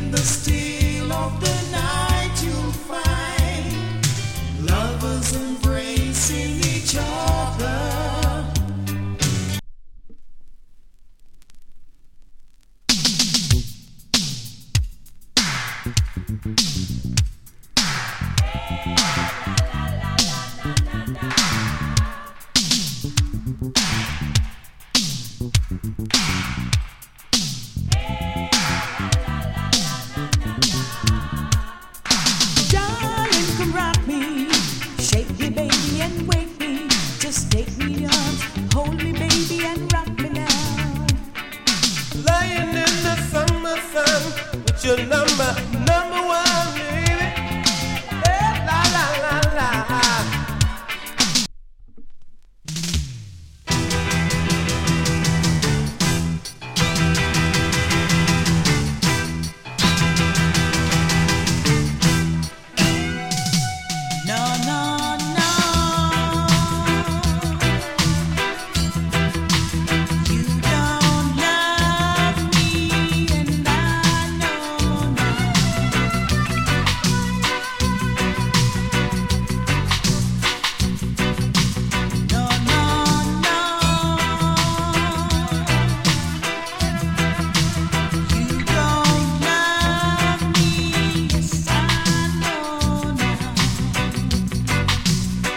the still of the night you'll find lovers embracing each other. Darling, come rock me, shake me, baby, and wake me. Just take me in your arms, hold me, baby, and rock me now. Lying in the summer sun with your number 9.